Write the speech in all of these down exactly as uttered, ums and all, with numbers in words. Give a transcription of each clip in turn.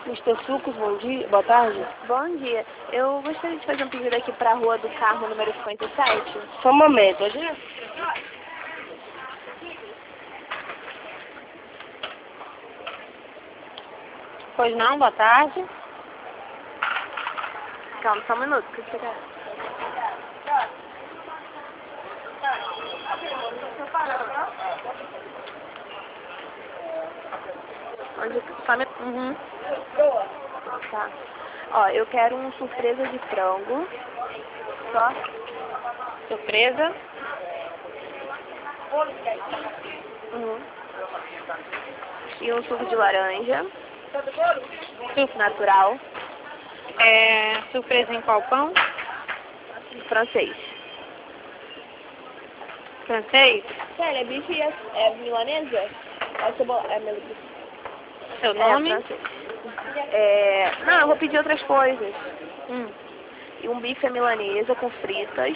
mister Sucos, bom dia, boa tarde. Bom dia. Eu gostaria de fazer um pedido aqui para a Rua do Carmo, número cinquenta e sete. Só um momento, pode ir? Pois não, boa tarde. Calma, só um minuto, que você quer? Onde... Só me... Uhum. Tá. Ó, eu quero um surpresa de frango. Só. Surpresa. Uhum. E um suco de laranja. Suco Natural. É, surpresa em qual pão? Francês. Francês? Sério, é bife e é, é milanesa? É cebola... É meu... Seu nome? É francês. É... Não, eu vou pedir outras coisas. Hum. E um bife à milanesa com fritas.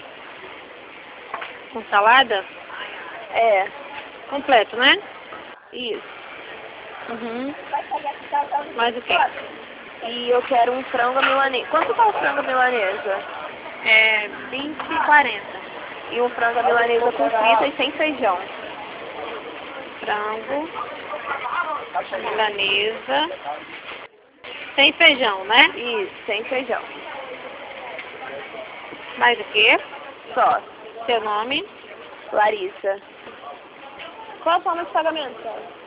Com salada? É, Completo, né? isso. Uhum. Mais o quê? E eu quero um frango à milanesa. Quanto tá o frango à milanesa? É vinte e quarenta. E um frango à milanesa com fritas sem feijão. Frango, milanesa, sem feijão, né? Isso, sem feijão. Mais o quê? Só. Seu nome? Larissa. Qual a forma de pagamento, senhora?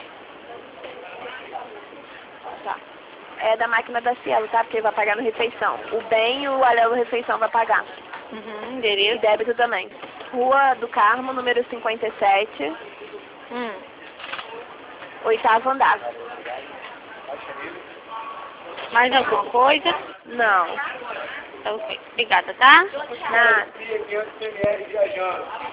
Tá. É da máquina da Cielo, tá? Porque vai pagar no refeição. O bem e o Alelo Refeição vai pagar. Uhum, E endereço. débito também. Rua do Carmo, número cinquenta e sete, Hum. oitavo andar. Mais alguma coisa? Não. Então, ok. Obrigada, tá? Nada.